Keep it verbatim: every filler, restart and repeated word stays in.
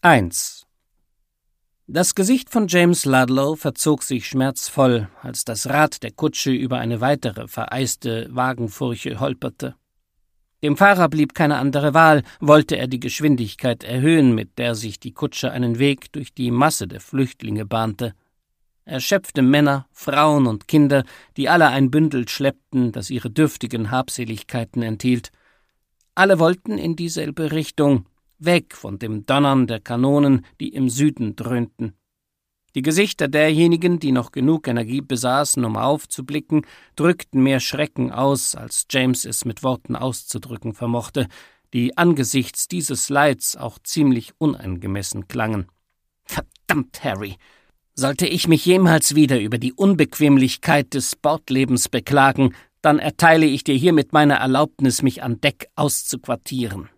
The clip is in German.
eins. Das Gesicht von James Ludlow verzog sich schmerzvoll, als das Rad der Kutsche über eine weitere vereiste Wagenfurche holperte. Dem Fahrer blieb keine andere Wahl, wollte er die Geschwindigkeit erhöhen, mit der sich die Kutsche einen Weg durch die Masse der Flüchtlinge bahnte. Erschöpfte Männer, Frauen und Kinder, die alle ein Bündel schleppten, das ihre dürftigen Habseligkeiten enthielt. Alle wollten in dieselbe Richtung, weg von dem Donnern der Kanonen, die im Süden dröhnten. Die Gesichter derjenigen, die noch genug Energie besaßen, um aufzublicken, drückten mehr Schrecken aus, als James es mit Worten auszudrücken vermochte, die angesichts dieses Leids auch ziemlich unangemessen klangen. »Verdammt, Harry! Sollte ich mich jemals wieder über die Unbequemlichkeit des Bordlebens beklagen, dann erteile ich dir hiermit meine Erlaubnis, mich an Deck auszuquartieren.«